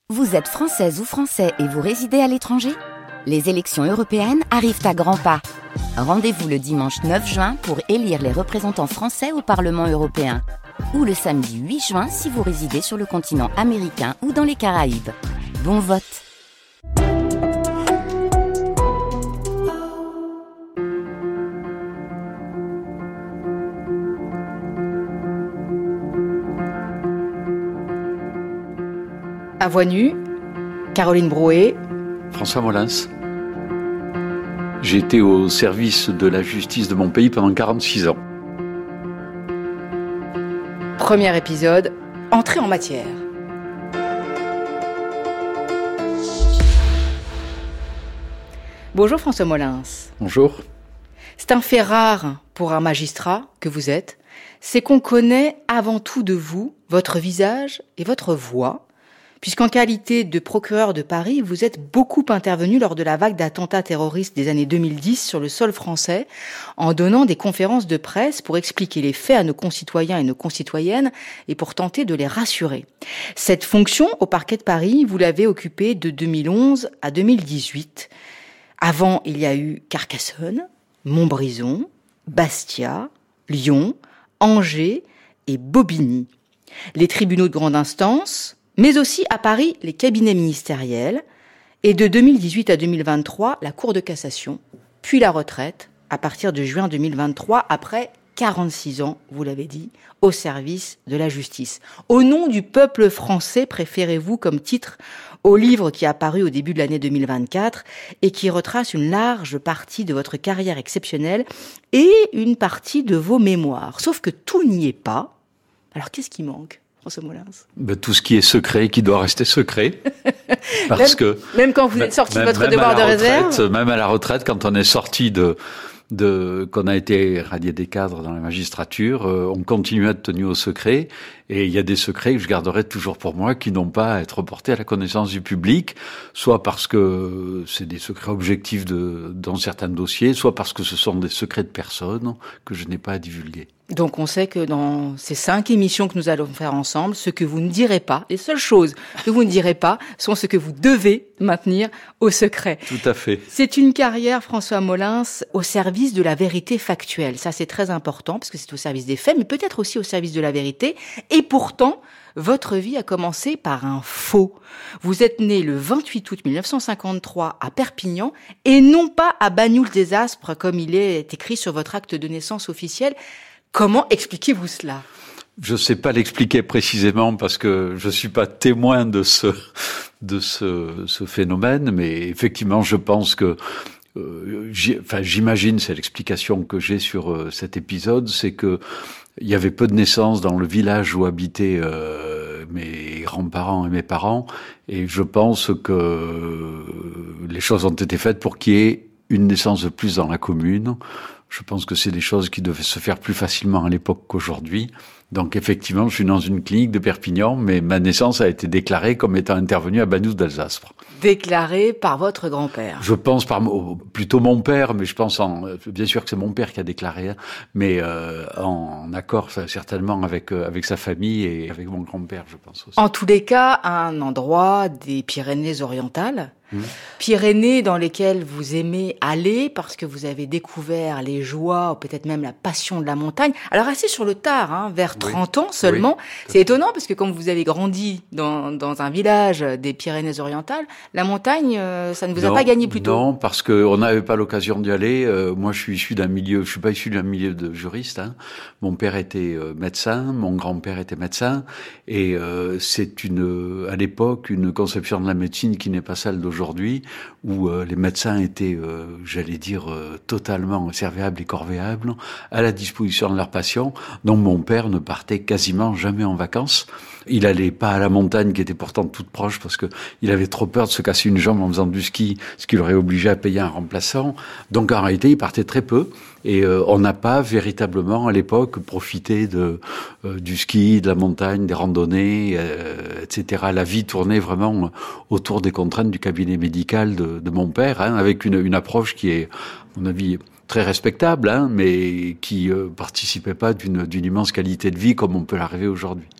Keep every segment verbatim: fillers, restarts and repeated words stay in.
Vous êtes française ou français et vous résidez à l'étranger ? Les élections européennes arrivent à grands pas. Rendez-vous le dimanche neuf juin pour élire les représentants français au Parlement européen. Ou le samedi huit juin si vous résidez sur le continent américain ou dans les Caraïbes. Bon vote! À Voix nue, Caroline Brouet. François Molins. J'ai été au service de la justice de mon pays pendant quarante-six ans. Premier épisode, entrée en matière. Bonjour François Molins. Bonjour. C'est un fait rare pour un magistrat que vous êtes, c'est qu'on connaît avant tout de vous votre visage et votre voix, puisqu'en qualité de procureur de Paris, vous êtes beaucoup intervenu lors de la vague d'attentats terroristes des années deux mille dix sur le sol français, en donnant des conférences de presse pour expliquer les faits à nos concitoyens et nos concitoyennes et pour tenter de les rassurer. Cette fonction au parquet de Paris, vous l'avez occupée de deux mille onze à deux mille dix-huit. Avant, il y a eu Carcassonne, Montbrison, Bastia, Lyon, Angers et Bobigny. Les tribunaux de grande instance, mais aussi à Paris, les cabinets ministériels, et de deux mille dix-huit à deux mille vingt-trois, la Cour de cassation, puis la retraite, à partir de juin deux mille vingt-trois, après quarante-six ans, vous l'avez dit, au service de la justice. Au nom du peuple français, préférez-vous comme titre au livre qui est apparu au début de l'année deux mille vingt-quatre et qui retrace une large partie de votre carrière exceptionnelle et une partie de vos mémoires. Sauf que tout n'y est pas. Alors qu'est-ce qui manque ? Ben, tout ce qui est secret, qui doit rester secret. Parce même, que. Même quand vous êtes sorti de votre devoir de retraite, réserve. Même à la retraite, quand on est sorti de, de, qu'on a été radié des cadres dans la magistrature, euh, on continue à être tenu au secret. Et il y a des secrets que je garderai toujours pour moi qui n'ont pas à être portés à la connaissance du public, soit parce que c'est des secrets objectifs de, dans certains dossiers, soit parce que ce sont des secrets de personnes que je n'ai pas à divulguer. Donc on sait que dans ces cinq émissions que nous allons faire ensemble, ce que vous ne direz pas, les seules choses que vous ne direz pas, sont ce que vous devez maintenir au secret. Tout à fait. C'est une carrière, François Molins, au service de la vérité factuelle. Ça, c'est très important, parce que c'est au service des faits, mais peut-être aussi au service de la vérité. Et pourtant, votre vie a commencé par un faux. Vous êtes né le vingt-huit août mille neuf cent cinquante-trois à Perpignan, et non pas à Bagnoul-des-Aspres, comme il est écrit sur votre acte de naissance officiel. Comment expliquez-vous cela ? Je ne sais pas l'expliquer précisément parce que je suis pas témoin de ce de ce, ce phénomène, mais effectivement, je pense que, euh, j'y, enfin, j'imagine, c'est l'explication que j'ai sur euh, cet épisode, c'est que il y avait peu de naissances dans le village où habitaient euh, mes grands-parents et mes parents, et je pense que les choses ont été faites pour qu'il y ait une naissance de plus dans la commune. Je pense que c'est des choses qui devaient se faire plus facilement à l'époque qu'aujourd'hui. Donc effectivement, je suis dans une clinique de Perpignan, mais ma naissance a été déclarée comme étant intervenue à Bagnoul-des-Aspres. Déclarée par votre grand-père ? Je pense par plutôt mon père, mais je pense en bien sûr que c'est mon père qui a déclaré, hein, mais euh, en accord certainement avec avec sa famille et avec mon grand-père, je pense aussi. En tous les cas, à un endroit des Pyrénées-Orientales. Mmh. Pyrénées dans lesquelles vous aimez aller parce que vous avez découvert les joies ou peut-être même la passion de la montagne. Alors assez sur le tard, hein, vers trente oui. ans seulement. Oui. C'est étonnant parce que comme vous avez grandi dans, dans un village des Pyrénées-Orientales, la montagne, euh, ça ne vous non, a pas gagné plus tôt. Non, parce qu'on n'avait pas l'occasion d'y aller. Euh, moi, je suis issu d'un milieu, je suis pas issu d'un milieu de juriste. Hein. Mon père était euh, médecin, mon grand-père était médecin, et euh, c'est une, à l'époque, une conception de la médecine qui n'est pas celle d'aujourd'hui. Aujourd'hui, où euh, les médecins étaient, euh, j'allais dire, euh, totalement serviables et corvéables, à la disposition de leurs patients, dont mon père ne partait quasiment jamais en vacances. Il allait pas à la montagne, qui était pourtant toute proche, parce que il avait trop peur de se casser une jambe en faisant du ski, ce qui l'aurait obligé à payer un remplaçant. Donc en réalité, il partait très peu. Et euh, on n'a pas véritablement, à l'époque, profité de euh, du ski, de la montagne, des randonnées, euh, et cetera. La vie tournait vraiment autour des contraintes du cabinet médical de, de mon père, hein, avec une, une approche qui est, à mon avis, très respectable, hein, mais qui euh, participait pas d'une, d'une immense qualité de vie comme on peut l'arriver aujourd'hui.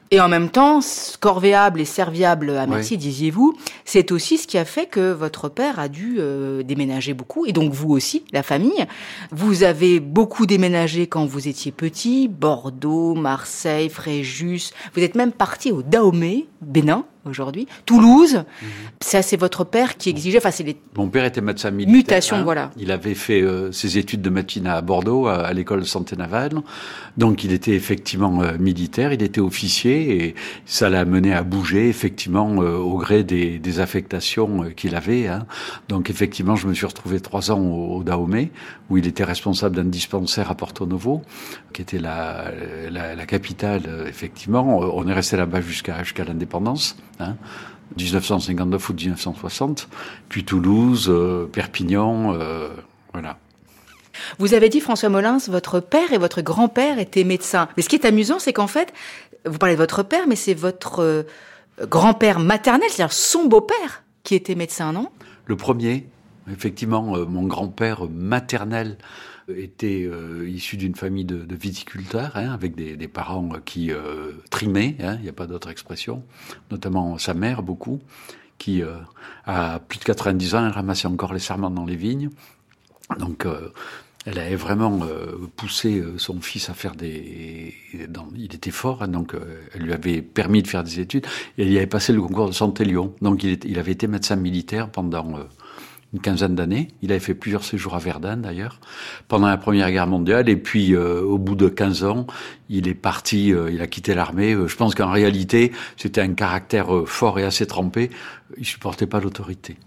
Et en même temps, corvéable et serviable à merci, ouais. disiez-vous, c'est aussi ce qui a fait que votre père a dû euh, déménager beaucoup, et donc vous aussi, la famille. Vous avez beaucoup déménagé quand vous étiez petit, Bordeaux, Marseille, Fréjus. Vous êtes même parti au Dahomey, Bénin, aujourd'hui, Toulouse. Mmh. Ça, c'est votre père qui exigeait... Enfin, c'est les... Mon père était médecin militaire. Mutation, hein. voilà. Il avait fait euh, ses études de médecine à Bordeaux, à, à l'école de santé navale. Donc, il était effectivement euh, militaire, il était officier, et ça l'a amené à bouger, effectivement, euh, au gré des, des affectations euh, qu'il avait. Hein. Donc, effectivement, je me suis retrouvé trois ans au, au Dahomey, où il était responsable d'un dispensaire à Porto Novo, qui était la, la, la capitale, euh, effectivement. On est resté là-bas jusqu'à, jusqu'à l'indépendance. Hein, dix-neuf cent cinquante-neuf ou dix-neuf cent soixante, puis Toulouse, euh, Perpignan, euh, voilà. Vous avez dit, François Molins, votre père et votre grand-père étaient médecins. Mais ce qui est amusant, c'est qu'en fait, vous parlez de votre père, mais c'est votre euh, grand-père maternel, c'est-à-dire son beau-père, qui était médecin, non ? Le premier, effectivement, euh, mon grand-père maternel était euh, issu d'une famille de, de viticulteurs, hein, avec des, des parents qui euh, trimaient, il hein, n'y a pas d'autre expression, notamment sa mère, beaucoup, qui, euh, à plus de quatre-vingt-dix ans, elle ramassait encore les sarments dans les vignes. Donc, euh, elle avait vraiment euh, poussé euh, son fils à faire des... Dans, il était fort, hein, donc euh, elle lui avait permis de faire des études, et il avait passé le concours de Santé-Lyon. Donc, il, était, il avait été médecin militaire pendant... Euh, une quinzaine d'années. Il avait fait plusieurs séjours à Verdun, d'ailleurs, pendant la Première Guerre mondiale. Et puis, euh, au bout de quinze ans, il est parti, euh, il a quitté l'armée. Euh, je pense qu'en réalité, c'était un caractère euh, fort et assez trempé. Il supportait pas l'autorité.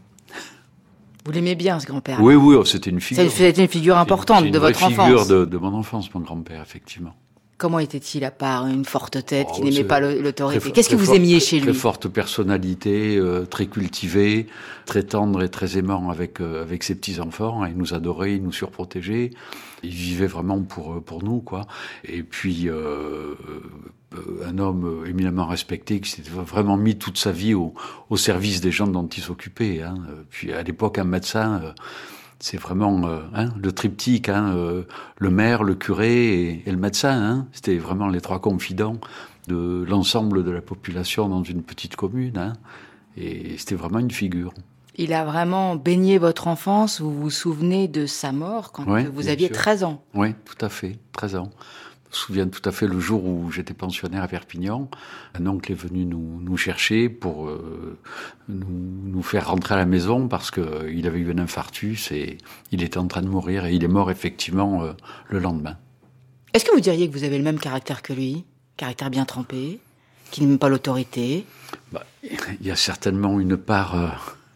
Vous l'aimez bien, ce grand-père ? Oui, oui, oh, c'était une figure. C'était une figure importante une, de votre enfance. C'est une figure de, de mon enfance, mon grand-père, effectivement. Comment était-il, à part une forte tête oh, qui n'aimait pas l'autorité ? Très, Qu'est-ce que vous fort, aimiez chez lui ? Très forte personnalité, euh, très cultivée, très tendre et très aimant avec euh, avec ses petits-enfants. Il nous adorait, il nous surprotégeait. Il vivait vraiment pour pour nous, quoi. Et puis, euh, un homme éminemment respecté qui s'est vraiment mis toute sa vie au, au service des gens dont il s'occupait. Hein. Puis, à l'époque, un médecin... Euh, c'est vraiment euh, hein, le triptyque, hein, euh, le maire, le curé et, et le médecin. Hein. C'était vraiment les trois confidents de l'ensemble de la population dans une petite commune. Hein. Et c'était vraiment une figure. Il a vraiment baigné votre enfance. Vous vous souvenez de sa mort quand oui, vous aviez sûr. treize ans ? Oui, tout à fait, treize ans. Je me souviens tout à fait le jour où j'étais pensionnaire à Perpignan. Un oncle est venu nous, nous chercher pour euh, nous, nous faire rentrer à la maison parce qu'il avait eu un infarctus et il était en train de mourir. Et il est mort effectivement euh, le lendemain. Est-ce que vous diriez que vous avez le même caractère que lui ? Caractère bien trempé, qui n'aime pas l'autorité ? Bah, il y a certainement une part, euh,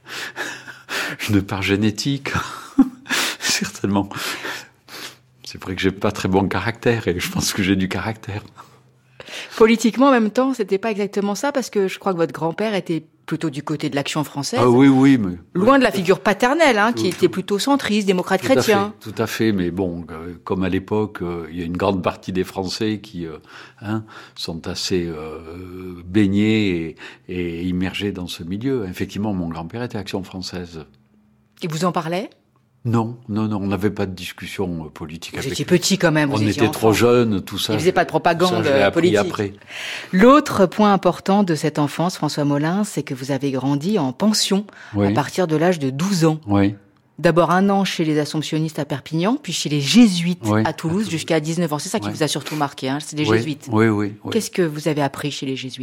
une part génétique, certainement. C'est vrai que j'ai pas très bon caractère et je pense que j'ai du caractère. Politiquement, en même temps, c'était pas exactement ça parce que je crois que votre grand-père était plutôt du côté de l'Action française. Ah oui, oui, mais loin de la figure paternelle, hein, tout, qui tout, était plutôt centriste, démocrate tout chrétien. À fait, tout à fait, mais bon, euh, comme à l'époque, euh, il y a une grande partie des Français qui euh, hein, sont assez euh, baignés et, et immergés dans ce milieu. Effectivement, mon grand-père était Action française. Il vous en parlait ? Non, non, non, on n'avait pas de discussion politique. Vous avec étiez lui. petit quand même. Vous on étiez était trop jeunes, tout ça. Il ne faisait pas de propagande ça, politique. Après. L'autre point important de cette enfance, François Molins, c'est que vous avez grandi en pension oui. à partir de l'âge de douze ans. Oui. D'abord un an chez les Assomptionnistes à Perpignan, puis chez les Jésuites oui. à Toulouse jusqu'à dix-neuf ans. C'est ça qui oui. vous a surtout marqué, hein, c'est les oui. Jésuites. Oui, oui, oui. Qu'est-ce que vous avez appris chez les Jésuites ?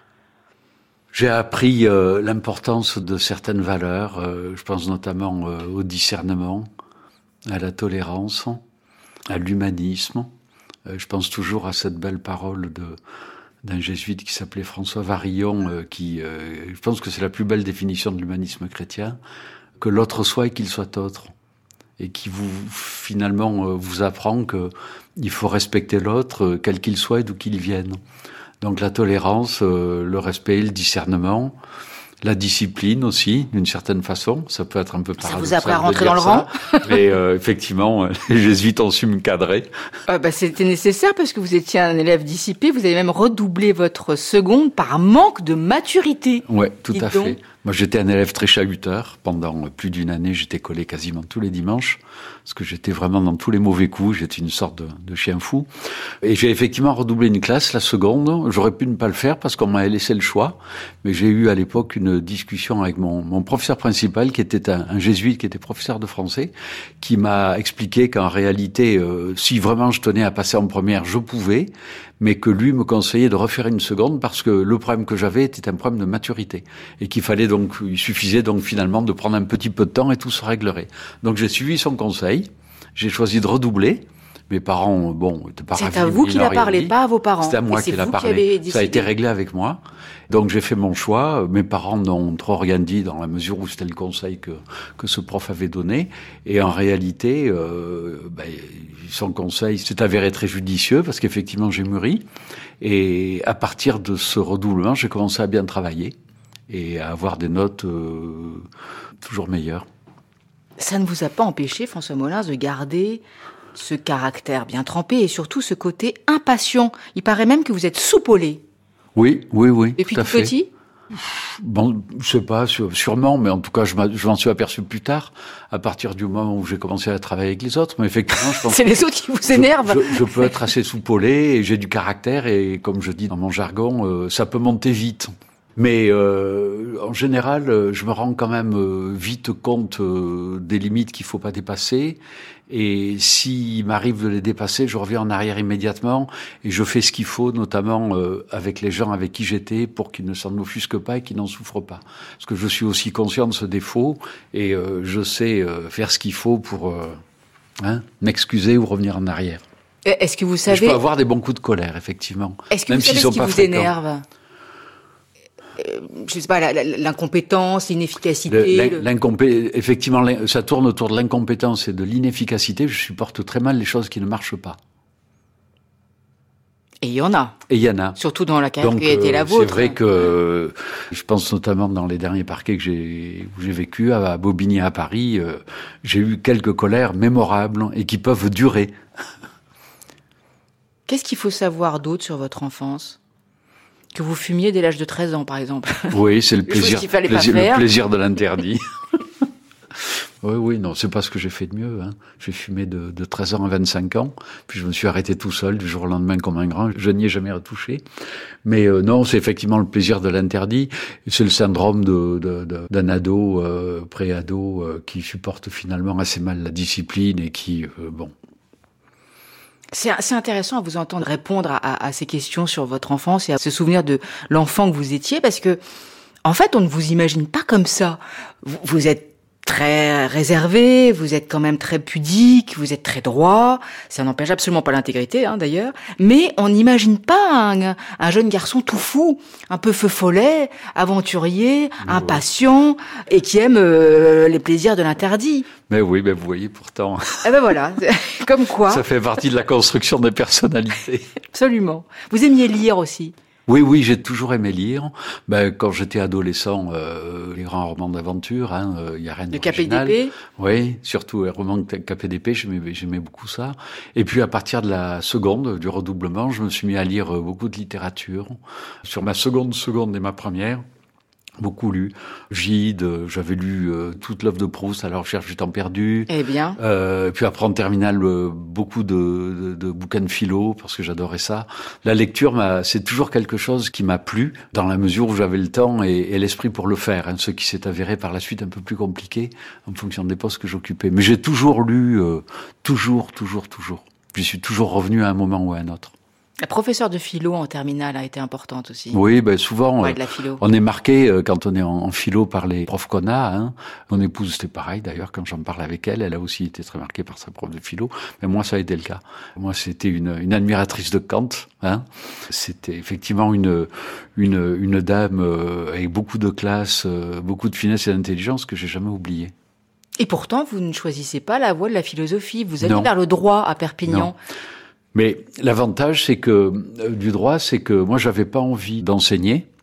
J'ai appris euh, l'importance de certaines valeurs. Euh, je pense notamment euh, au discernement, à la tolérance, à l'humanisme. Euh, je pense toujours à cette belle parole de, d'un jésuite qui s'appelait François Varillon, euh, qui, euh, je pense que c'est la plus belle définition de l'humanisme chrétien, que l'autre soit et qu'il soit autre. Et qui vous, finalement, euh, vous apprend que il faut respecter l'autre, euh, quel qu'il soit et d'où qu'il vienne. Donc la tolérance, euh, le respect, le discernement, La discipline aussi, d'une certaine façon. Ça peut être un peu paradoxal. Ça vous a appris à rentrer de dans le ça, rang. Mais euh, effectivement, les jésuites ont su me cadrer. Euh, bah, c'était nécessaire parce que vous étiez un élève dissipé. Vous avez même redoublé votre seconde par manque de maturité. Ouais, tout Dites à donc. fait. Moi, j'étais un élève très chahuteur. Pendant plus d'une année, j'étais collé quasiment tous les dimanches, parce que j'étais vraiment dans tous les mauvais coups. J'étais une sorte de, de chien fou. Et j'ai effectivement redoublé une classe, la seconde. J'aurais pu ne pas le faire parce qu'on m'avait laissé le choix. Mais j'ai eu à l'époque une discussion avec mon, mon professeur principal, qui était un, un jésuite, qui était professeur de français, qui m'a expliqué qu'en réalité, euh, si vraiment je tenais à passer en première, je pouvais, mais que lui me conseillait de refaire une seconde parce que le problème que j'avais était un problème de maturité et qu'il fallait donc, il suffisait donc finalement de prendre un petit peu de temps et tout se réglerait. Donc j'ai suivi son conseil, j'ai choisi de redoubler. Mes parents, bon, étaient pas ravis. C'est à vous qui l'a parlé, pas à vos parents. C'est à moi qui l'a parlé. Ça a été réglé avec moi. Donc j'ai fait mon choix. Mes parents n'ont trop rien dit dans la mesure où c'était le conseil que que ce prof avait donné. Et en réalité, euh, ben, son conseil s'est avéré très judicieux parce qu'effectivement j'ai mûri. Et à partir de ce redoublement, j'ai commencé à bien travailler et à avoir des notes euh, toujours meilleures. Ça ne vous a pas empêché, François Molins, de garder ce caractère bien trempé et surtout ce côté impatient. Il paraît même que vous êtes soupolé. Oui, oui, oui. Depuis tout, tout à fait. petit ? Bon, je sais pas, sûrement, mais en tout cas, je m'en suis aperçu plus tard, à partir du moment où j'ai commencé à travailler avec les autres. Mais effectivement, je pense c'est les autres qui vous énervent. Je, je, je peux être assez soupolé et j'ai du caractère et, comme je dis dans mon jargon, euh, ça peut monter vite. Mais euh, en général, je me rends quand même euh, vite compte euh, des limites qu'il faut pas dépasser. Et s'il m'arrive de les dépasser, je reviens en arrière immédiatement et je fais ce qu'il faut, notamment euh, avec les gens avec qui j'étais, pour qu'ils ne s'en offusquent pas et qu'ils n'en souffrent pas. Parce que je suis aussi conscient de ce défaut et euh, je sais euh, faire ce qu'il faut pour euh, hein, m'excuser ou revenir en arrière. Est-ce que vous savez... Et je peux avoir des bons coups de colère, effectivement. Est-ce que même vous savez s'ils sont ce qui pas vous fréquents. énerve ? Je sais pas, la, la, l'incompétence, l'inefficacité. Le, l'incompé- effectivement, ça tourne autour de l'incompétence et de l'inefficacité. Je supporte très mal les choses qui ne marchent pas. Et il y en a. Et il y en a. Surtout dans la carrière Donc, qui a été la euh, vôtre. C'est vrai que, euh, je pense notamment dans les derniers parquets que j'ai, où j'ai vécu, à Bobigny, à Paris, euh, j'ai eu quelques colères mémorables et qui peuvent durer. Qu'est-ce qu'il faut savoir d'autre sur votre enfance ? Que vous fumiez dès l'âge de treize ans, par exemple. Oui, c'est le plaisir, qu'il fallait plaisir, pas faire. le plaisir de l'interdit. Oui, oui, non, c'est pas ce que j'ai fait de mieux. Hein. J'ai fumé de, de treize ans à vingt-cinq ans, puis je me suis arrêté tout seul du jour au lendemain comme un grand. Je n'y ai jamais retouché. Mais euh, non, c'est effectivement le plaisir de l'interdit. C'est le syndrome de, de, de, d'un ado, euh, pré-ado, euh, qui supporte finalement assez mal la discipline et qui, euh, bon... C'est, c'est intéressant à vous entendre répondre à, à, à ces questions sur votre enfance et à se souvenir de l'enfant que vous étiez, parce que, en fait, on ne vous imagine pas comme ça. Vous, vous êtes très réservé, vous êtes quand même très pudique, vous êtes très droit. Ça n'empêche absolument pas l'intégrité, hein, d'ailleurs. Mais on n'imagine pas un, un jeune garçon tout fou, un peu feu follet, aventurier, oui, impatient, et qui aime euh, les plaisirs de l'interdit. Mais oui, ben vous voyez pourtant. Eh ben voilà, comme quoi. Ça fait partie de la construction des personnalités. Absolument. Vous aimiez lire aussi? Oui, oui, j'ai toujours aimé lire. Ben, quand j'étais adolescent, euh, les grands romans d'aventure, hein, il euh, y a rien d'original. Le K P D P. Oui, surtout les romans de K P D P, j'aimais, j'aimais beaucoup ça. Et puis à partir de la seconde, du redoublement, je me suis mis à lire beaucoup de littérature. Sur ma seconde seconde et ma première, beaucoup lu. Gide, j'avais lu euh, toute l'œuvre de Proust, à la recherche du temps perdu. Eh bien. Euh, puis après en terminale, euh, beaucoup de, de, de bouquins de philo, parce que j'adorais ça. La lecture, m'a, c'est toujours quelque chose qui m'a plu, dans la mesure où j'avais le temps et, et l'esprit pour le faire, hein, ce qui s'est avéré par la suite un peu plus compliqué, en fonction des postes que j'occupais. Mais j'ai toujours lu, euh, toujours, toujours, toujours. J'y suis toujours revenu à un moment ou à un autre. La professeure de philo en terminale a été importante aussi. Oui, ben souvent, ouais, euh, de la philo. On est marqué euh, quand on est en, en philo par les profs qu'on a. Hein. Mon épouse, c'était pareil d'ailleurs, quand j'en parle avec elle, elle a aussi été très marquée par sa prof de philo. Mais moi, ça a été le cas. Moi, c'était une, une admiratrice de Kant. Hein. C'était effectivement une, une, une dame euh, avec beaucoup de classe, euh, beaucoup de finesse et d'intelligence que j'ai jamais oubliée. Et pourtant, vous ne choisissez pas la voie de la philosophie. Vous allez non. vers le droit à Perpignan. Non. Mais l'avantage, c'est que, euh, du droit, c'est que moi, j'avais pas envie d'enseigner.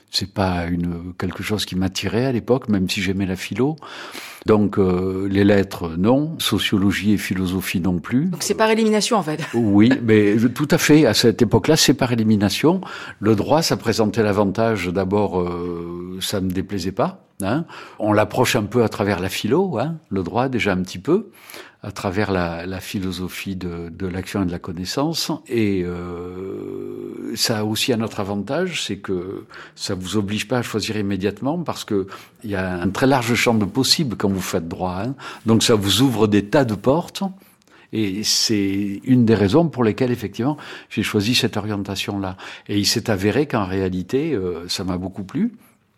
C'est pas une quelque chose qui m'attirait à l'époque, même si j'aimais la philo. Donc euh, les lettres, non. Sociologie et philosophie non plus. Donc c'est par élimination en fait. Oui, mais tout à fait. À cette époque-là, c'est par élimination. Le droit, ça présentait l'avantage. D'abord, euh, ça me déplaisait pas. Hein. On l'approche un peu à travers la philo, hein, le droit déjà un petit peu, à travers la, la philosophie de, de l'action et de la connaissance. Et euh, ça a aussi un autre avantage, c'est que ça vous oblige pas à choisir immédiatement, parce que il y a un très large champ de possibles quand vous faites droit. Hein. Donc ça vous ouvre des tas de portes. Et c'est une des raisons pour lesquelles, effectivement, j'ai choisi cette orientation-là. Et il s'est avéré qu'en réalité, euh, ça m'a beaucoup plu.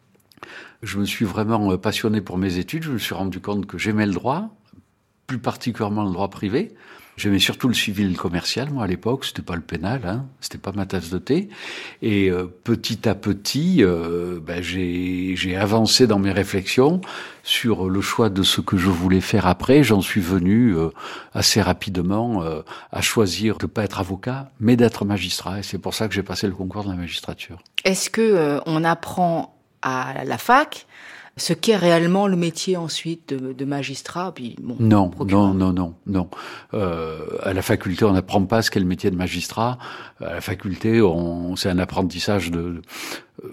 Je me suis vraiment passionné pour mes études. Je me suis rendu compte que j'aimais le droit, plus particulièrement le droit privé. J'aimais surtout le civil commercial, moi, à l'époque. C'était pas le pénal, hein. C'était pas ma tasse de thé. Et euh, petit à petit, euh, ben, j'ai, j'ai avancé dans mes réflexions sur le choix de ce que je voulais faire après. J'en suis venu euh, assez rapidement euh, à choisir de pas être avocat, mais d'être magistrat. Et c'est pour ça que j'ai passé le concours de la magistrature. Est-ce que euh, on apprend à la fac ce qu'est réellement le métier ensuite de, de magistrat, puis bon. Non, procureur. non, non, non, non. Euh, à la faculté, on n'apprend pas ce qu'est le métier de magistrat. À la faculté, on, c'est un apprentissage de. de euh,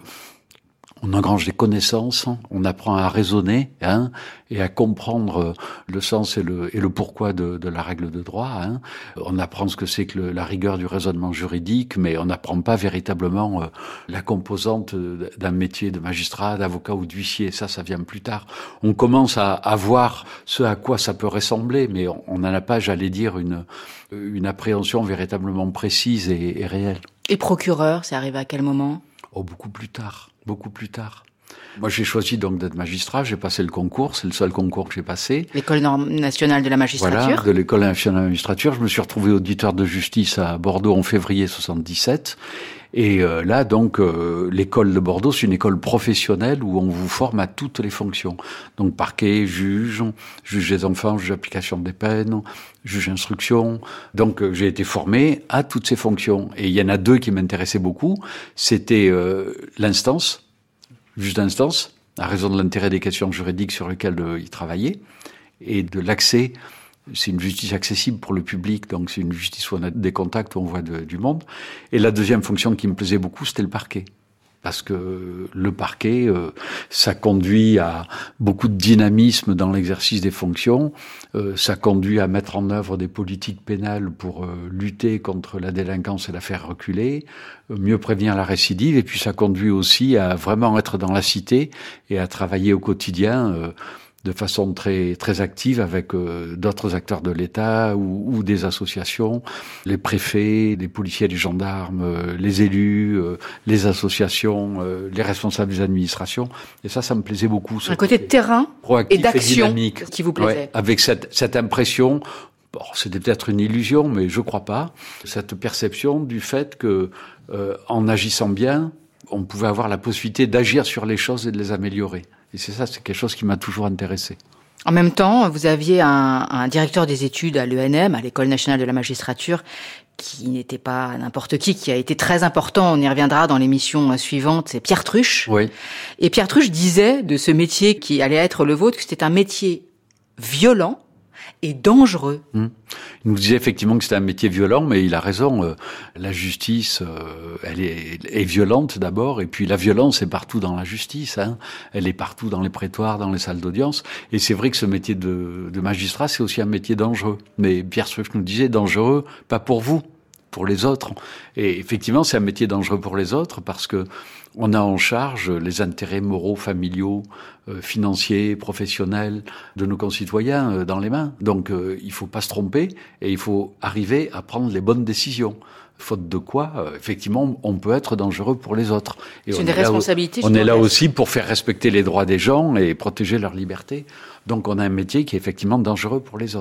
on engrange des connaissances, on apprend à raisonner, hein, et à comprendre le sens et le, et le pourquoi de, de la règle de droit. Hein. On apprend ce que c'est que le, la rigueur du raisonnement juridique, mais on n'apprend pas véritablement euh, la composante d'un métier de magistrat, d'avocat ou d'huissier. Ça, ça vient plus tard. On commence à, à voir ce à quoi ça peut ressembler, mais on n'en a pas, j'allais dire, une, une appréhension véritablement précise et, et réelle. Et procureur, c'est arrivé à quel moment ? Oh, beaucoup plus tard. Beaucoup plus tard. Moi, j'ai choisi donc d'être magistrat. J'ai passé le concours. C'est le seul concours que j'ai passé. L'École nationale de la magistrature. Voilà, de l'École nationale de la magistrature. Je me suis retrouvé auditeur de justice à Bordeaux en février soixante-dix-sept. Et euh, là, donc, euh, l'école de Bordeaux, c'est une école professionnelle où on vous forme à toutes les fonctions. Donc, parquet, juge, juge des enfants, juge d'application des peines, juge d'instruction. Donc, euh, j'ai été formé à toutes ces fonctions. Et il y en a deux qui m'intéressaient beaucoup. C'était euh, l'instance, juge d'instance, à raison de l'intérêt des questions juridiques sur lesquelles euh, il travaillait, et de l'accès. C'est une justice accessible pour le public, donc c'est une justice où on a des contacts, où on voit de, du monde. Et la deuxième fonction qui me plaisait beaucoup, c'était le parquet. Parce que le parquet, euh, ça conduit à beaucoup de dynamisme dans l'exercice des fonctions, euh, ça conduit à mettre en œuvre des politiques pénales pour euh, lutter contre la délinquance et la faire reculer, euh, mieux prévenir la récidive, et puis ça conduit aussi à vraiment être dans la cité et à travailler au quotidien euh, de façon très très active avec euh, d'autres acteurs de l'État ou, ou des associations, les préfets, les policiers, les gendarmes, euh, les élus, euh, les associations, euh, les responsables des administrations. Et ça, ça me plaisait beaucoup. Un côté de terrain et d'action et qui vous plaisait. Ouais, avec cette, cette impression, bon, c'était peut-être une illusion, mais je crois pas, cette perception du fait que, euh, en agissant bien, on pouvait avoir la possibilité d'agir sur les choses et de les améliorer. Et c'est ça, c'est quelque chose qui m'a toujours intéressé. En même temps, vous aviez un, un directeur des études à l'E N M, à l'École nationale de la magistrature, qui n'était pas n'importe qui, qui a été très important, on y reviendra dans l'émission suivante, c'est Pierre Truche. Oui. Et Pierre Truche disait de ce métier qui allait être le vôtre que c'était un métier violent et dangereux. Mmh. Il nous disait effectivement que c'était un métier violent, mais il a raison. Euh, la justice, euh, elle est, est violente d'abord, et puis la violence est partout dans la justice. Hein. Elle est partout dans les prétoires, dans les salles d'audience. Et c'est vrai que ce métier de, de magistrat, c'est aussi un métier dangereux. Mais Pierre Truche nous disait dangereux, pas pour vous, pour les autres. Et effectivement, c'est un métier dangereux pour les autres parce que on a en charge les intérêts moraux, familiaux, euh, financiers, professionnels de nos concitoyens euh, dans les mains. Donc, euh, il faut pas se tromper et il faut arriver à prendre les bonnes décisions. Faute de quoi, euh, effectivement, on peut être dangereux pour les autres. Et c'est une responsabilité. On est là aussi pour faire respecter les droits des gens et protéger leur liberté. Donc, on a un métier qui est effectivement dangereux pour les autres.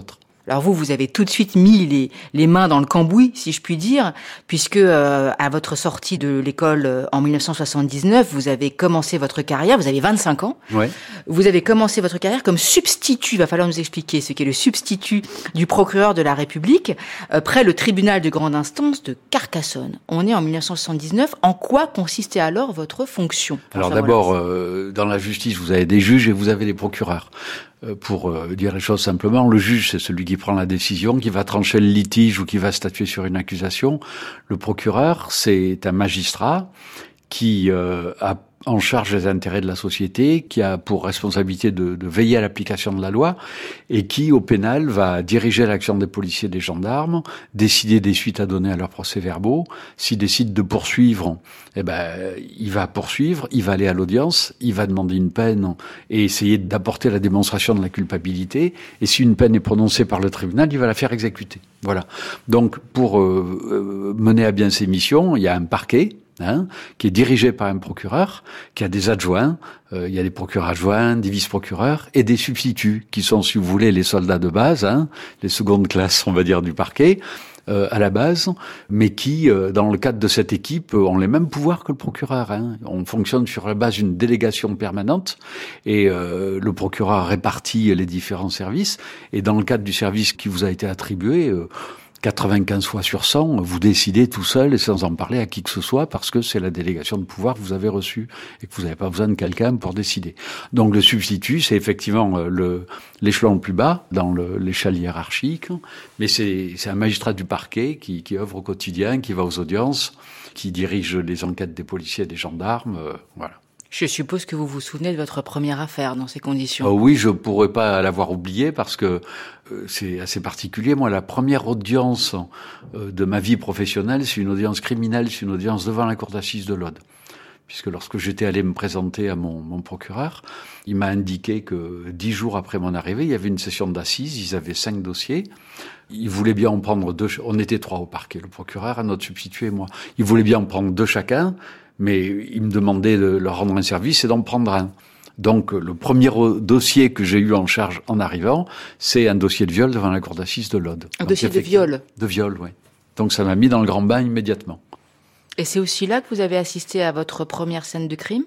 Alors vous, vous avez tout de suite mis les, les mains dans le cambouis, si je puis dire, puisque euh, à votre sortie de l'école euh, en mille neuf cent soixante-dix-neuf, vous avez commencé votre carrière, vous avez vingt-cinq ans, ouais. Vous avez commencé votre carrière comme substitut, il va falloir nous expliquer ce qu'est le substitut du procureur de la République, euh, près le tribunal de grande instance de Carcassonne. On est en mille neuf cent soixante-dix-neuf, en quoi consistait alors votre fonction? Alors d'abord, euh, dans la justice, vous avez des juges et vous avez des procureurs. Pour dire les choses simplement, le juge, c'est celui qui prend la décision, qui va trancher le litige ou qui va statuer sur une accusation. Le procureur, c'est un magistrat qui euh, a en charge des intérêts de la société, qui a pour responsabilité de, de veiller à l'application de la loi et qui, au pénal, va diriger l'action des policiers et des gendarmes, décider des suites à donner à leurs procès-verbaux. S'il décide de poursuivre, eh ben, il va poursuivre, il va aller à l'audience, il va demander une peine et essayer d'apporter la démonstration de la culpabilité. Et si une peine est prononcée par le tribunal, il va la faire exécuter. Voilà. Donc, pour euh, mener à bien ses missions, il y a un parquet, Hein, qui est dirigé par un procureur, qui a des adjoints, euh, il y a des procureurs adjoints, des vice-procureurs et des substituts, qui sont, si vous voulez, les soldats de base, hein, les secondes classes, on va dire, du parquet, euh, à la base, mais qui, euh, dans le cadre de cette équipe, ont les mêmes pouvoirs que le procureur. Hein. On fonctionne sur la base d'une délégation permanente, et euh, le procureur répartit les différents services, et dans le cadre du service qui vous a été attribué, euh, quatre-vingt-quinze fois sur cent, vous décidez tout seul et sans en parler à qui que ce soit parce que c'est la délégation de pouvoir que vous avez reçue et que vous n'avez pas besoin de quelqu'un pour décider. Donc le substitut, c'est effectivement le, l'échelon le plus bas dans le, l'échelle hiérarchique, mais c'est, c'est un magistrat du parquet qui, qui œuvre au quotidien, qui va aux audiences, qui dirige les enquêtes des policiers et des gendarmes, euh, voilà. Je suppose que vous vous souvenez de votre première affaire dans ces conditions. Euh, oui, je pourrais pas l'avoir oublié parce que euh, c'est assez particulier. Moi, la première audience euh, de ma vie professionnelle, c'est une audience criminelle, c'est une audience devant la cour d'assises de l'Aude. Puisque lorsque j'étais allé me présenter à mon, mon procureur, il m'a indiqué que dix jours après mon arrivée, il y avait une session d'assises, ils avaient cinq dossiers. Ils voulaient bien en prendre deux, on était trois au parquet, le procureur, un autre substitut et moi. Ils voulaient bien en prendre deux chacun, mais ils me demandaient de leur rendre un service et d'en prendre un. Donc, le premier dossier que j'ai eu en charge en arrivant, c'est un dossier de viol devant la cour d'assises de l'Aude. Un Donc, dossier de viol? De viol, oui. Donc, ça m'a mis dans le grand bain immédiatement. Et c'est aussi là que vous avez assisté à votre première scène de crime?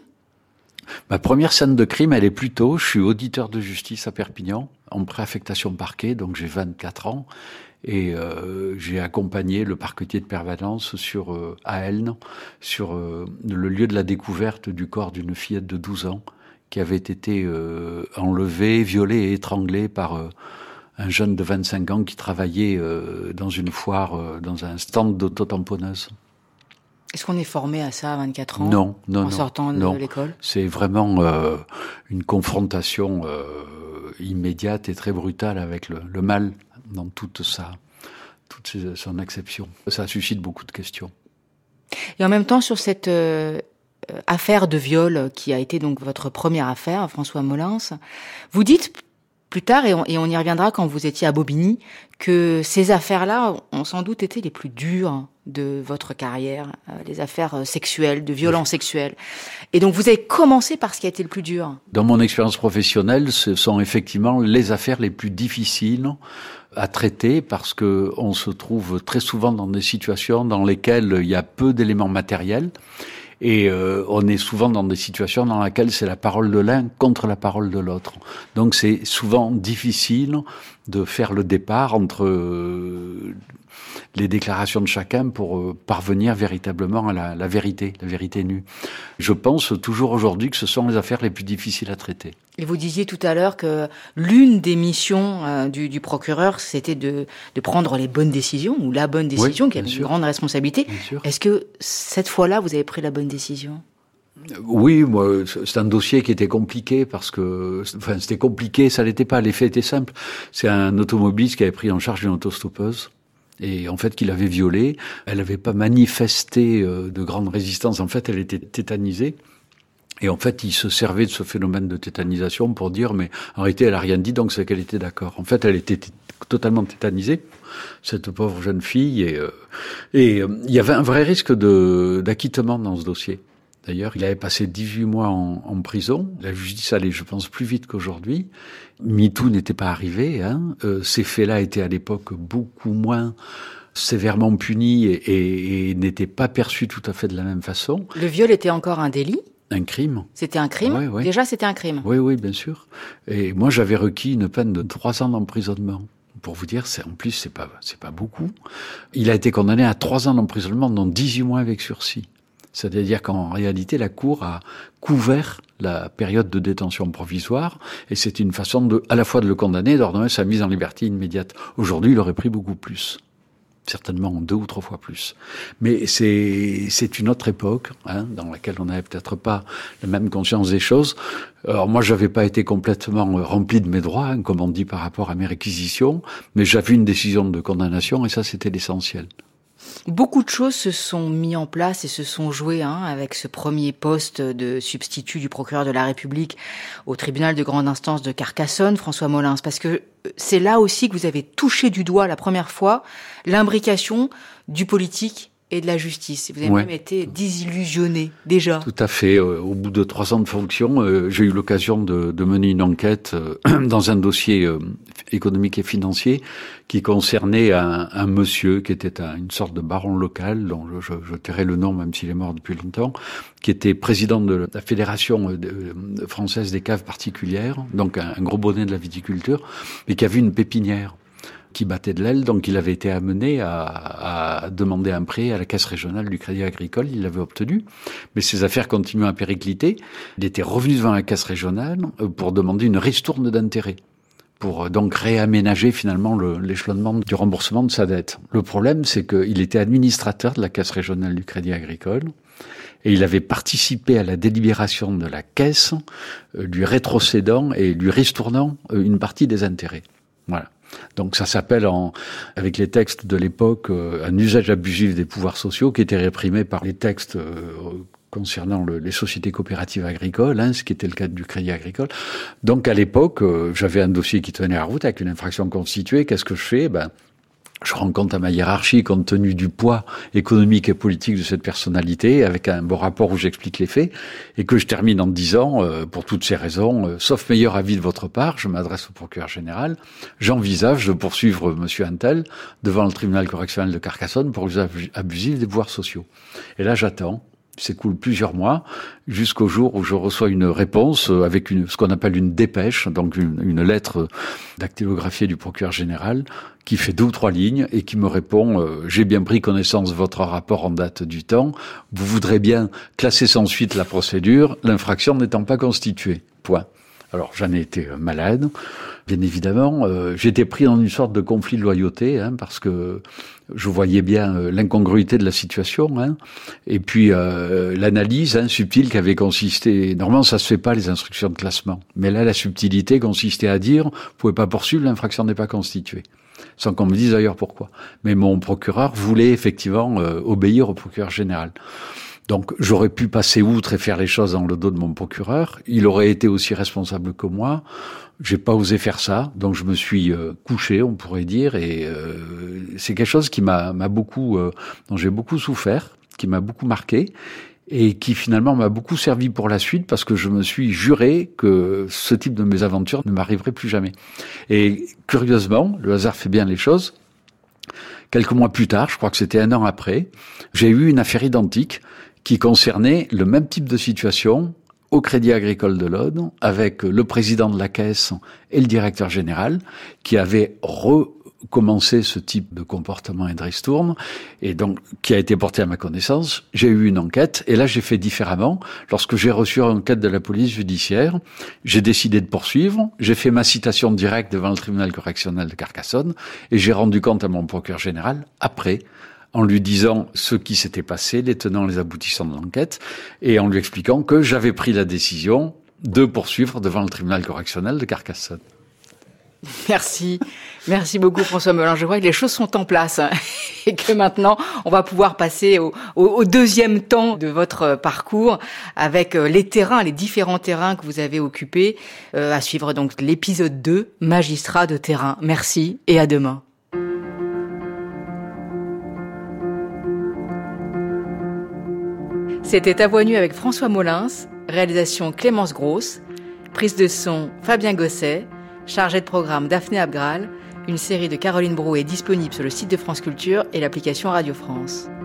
Ma première scène de crime, elle est plus tôt. Je suis auditeur de justice à Perpignan, en préaffectation parquet, donc j'ai vingt-quatre ans. Et euh, j'ai accompagné le parquetier de permanence sur euh, à Elne, sur euh, le lieu de la découverte du corps d'une fillette de douze ans qui avait été euh, enlevée, violée et étranglée par euh, un jeune de vingt-cinq ans qui travaillait euh, dans une foire, euh, dans un stand d'autotamponneuse. Est-ce qu'on est formé à ça à vingt-quatre ans? Non, non, en non. sortant de non. l'école? C'est vraiment euh, une confrontation euh, immédiate et très brutale avec le, le mal dans toute sa, toute ses, son acception. Ça suscite beaucoup de questions. Et en même temps, sur cette euh, affaire de viol qui a été donc votre première affaire, François Molins, vous dites plus tard, et on, et on y reviendra quand vous étiez à Bobigny, que ces affaires-là ont sans doute été les plus dures de votre carrière, euh, les affaires sexuelles, de violences sexuelles. Et donc vous avez commencé par ce qui a été le plus dur. Dans mon expérience professionnelle, ce sont effectivement les affaires les plus difficiles à traiter parce que on se trouve très souvent dans des situations dans lesquelles il y a peu d'éléments matériels. Et euh, on est souvent dans des situations dans lesquelles c'est la parole de l'un contre la parole de l'autre. Donc c'est souvent difficile de faire le départ entre euh, les déclarations de chacun pour euh, parvenir véritablement à la, la vérité, la vérité nue. Je pense toujours aujourd'hui que ce sont les affaires les plus difficiles à traiter. Et vous disiez tout à l'heure que l'une des missions euh, du, du procureur, c'était de, de prendre les bonnes décisions, ou la bonne décision, oui, qui avait une grande responsabilité. Est-ce que cette fois-là, vous avez pris la bonne décision ? Oui, moi, c'est un dossier qui était compliqué parce que, enfin, c'était compliqué, ça l'était pas. Les faits étaient simples. C'est un automobiliste qui avait pris en charge une autostoppeuse. Et en fait, qu'il avait violée. Elle n'avait pas manifesté de grande résistance. En fait, elle était tétanisée. Et en fait, il se servait de ce phénomène de tétanisation pour dire, mais en réalité, elle a rien dit, donc c'est qu'elle était d'accord. En fait, elle était t- totalement tétanisée, cette pauvre jeune fille, et, euh, et euh, il y avait un vrai risque de, d'acquittement dans ce dossier. D'ailleurs, il avait passé dix-huit mois en, en prison. La justice allait, je pense, plus vite qu'aujourd'hui. MeToo n'était pas arrivé. Hein. Euh, ces faits-là étaient à l'époque beaucoup moins sévèrement punis et, et, et n'étaient pas perçus tout à fait de la même façon. Le viol était encore un délit ? Un crime. C'était un crime ? Oui, oui. Déjà, c'était un crime ? Oui, oui, bien sûr. Et moi, j'avais requis une peine de trois ans d'emprisonnement. Pour vous dire, c'est, en plus, c'est pas, c'est pas beaucoup. Il a été condamné à trois ans d'emprisonnement, dont dix-huit mois avec sursis. C'est-à-dire qu'en réalité, la Cour a couvert la période de détention provisoire, et c'est une façon de, à la fois de le condamner et d'ordonner sa mise en liberté immédiate. Aujourd'hui, il aurait pris beaucoup plus. Certainement deux ou trois fois plus. Mais c'est, c'est une autre époque, hein, dans laquelle on n'avait peut-être pas la même conscience des choses. Alors moi, j'avais pas été complètement rempli de mes droits, hein, comme on dit par rapport à mes réquisitions, mais j'avais une décision de condamnation, et ça, c'était l'essentiel. Beaucoup de choses se sont mis en place et se sont jouées hein, avec ce premier poste de substitut du procureur de la République au tribunal de grande instance de Carcassonne, François Molins, parce que c'est là aussi que vous avez touché du doigt la première fois l'imbrication du politique et de la justice. Vous avez ouais. même été désillusionné, déjà. Tout à fait. Au bout de trois ans de fonction, euh, j'ai eu l'occasion de, de mener une enquête euh, dans un dossier euh, économique et financier qui concernait un, un monsieur qui était un, une sorte de baron local, dont je, je, je tairai le nom même s'il est mort depuis longtemps, qui était président de la Fédération française des caves particulières, donc un, un gros bonnet de la viticulture, mais qui avait une pépinière qui battait de l'aile, donc il avait été amené à, à demander un prêt à la Caisse régionale du Crédit Agricole, il l'avait obtenu, mais ses affaires continuaient à péricliter. Il était revenu devant la Caisse régionale pour demander une ristourne d'intérêt, pour donc réaménager finalement le, l'échelonnement du remboursement de sa dette. Le problème, c'est qu'il était administrateur de la Caisse régionale du Crédit Agricole, et il avait participé à la délibération de la Caisse, euh, lui rétrocédant et lui ristournant euh, une partie des intérêts. Voilà. Donc ça s'appelle, en, avec les textes de l'époque, euh, un usage abusif des pouvoirs sociaux qui était réprimé par les textes euh, concernant le, les sociétés coopératives agricoles, hein, ce qui était le cas du Crédit Agricole. Donc à l'époque, euh, j'avais un dossier qui tenait la route avec une infraction constituée. Qu'est-ce que je fais ? Ben, je rends compte à ma hiérarchie, compte tenu du poids économique et politique de cette personnalité, avec un beau rapport où j'explique les faits, et que je termine en disant, euh, pour toutes ces raisons, euh, sauf meilleur avis de votre part, je m'adresse au procureur général, j'envisage de poursuivre monsieur Antel devant le tribunal correctionnel de Carcassonne pour usage abusif des pouvoirs sociaux. Et là, j'attends. S'écoule plusieurs mois, jusqu'au jour où je reçois une réponse avec une, ce qu'on appelle une dépêche, donc une, une lettre dactylographiée du procureur général, qui fait deux ou trois lignes et qui me répond euh, « J'ai bien pris connaissance de votre rapport en date du temps, vous voudrez bien classer sans suite la procédure, l'infraction n'étant pas constituée. » Point. Alors, j'en ai été malade, bien évidemment. Euh, j'étais pris dans une sorte de conflit de loyauté, hein, parce que je voyais bien euh, l'incongruité de la situation, hein, et puis euh, l'analyse hein, subtile qui avait consisté... Normalement, ça se fait pas, les instructions de classement. Mais là, la subtilité consistait à dire « Vous pouvez pas poursuivre, l'infraction n'est pas constituée. » Sans qu'on me dise d'ailleurs pourquoi. Mais mon procureur voulait effectivement euh, obéir au procureur général. Donc, j'aurais pu passer outre et faire les choses dans le dos de mon procureur. Il aurait été aussi responsable que moi. J'ai pas osé faire ça, donc je me suis euh, couché, on pourrait dire, et euh, c'est quelque chose qui m'a, m'a beaucoup, euh, dont j'ai beaucoup souffert, qui m'a beaucoup marqué, et qui finalement m'a beaucoup servi pour la suite, parce que je me suis juré que ce type de mésaventure ne m'arriverait plus jamais. Et curieusement, le hasard fait bien les choses. Quelques mois plus tard, je crois que c'était un an après, j'ai eu une affaire identique qui concernait le même type de situation au Crédit Agricole de l'Aude, avec le président de la Caisse et le directeur général, qui avaient recommencé ce type de comportement et de ristourne, et donc qui a été porté à ma connaissance. J'ai eu une enquête, et là j'ai fait différemment. Lorsque j'ai reçu une enquête de la police judiciaire, j'ai décidé de poursuivre, j'ai fait ma citation directe devant le tribunal correctionnel de Carcassonne, et j'ai rendu compte à mon procureur général après, en lui disant ce qui s'était passé, les tenants, les aboutissants de l'enquête, et en lui expliquant que j'avais pris la décision de poursuivre devant le tribunal correctionnel de Carcassonne. Merci. Merci beaucoup François Molins. Je vois que les choses sont en place hein, et que maintenant, on va pouvoir passer au, au, au deuxième temps de votre parcours avec les terrains, les différents terrains que vous avez occupés. Euh, à suivre donc l'épisode deux, Magistrat de terrain. Merci et à demain. C'était À Voix nue avec François Molins, réalisation Clémence Grosse, prise de son Fabien Gosset, chargé de programme Daphné Abgral. Une série de Caroline Brouet est disponible sur le site de France Culture et l'application Radio France.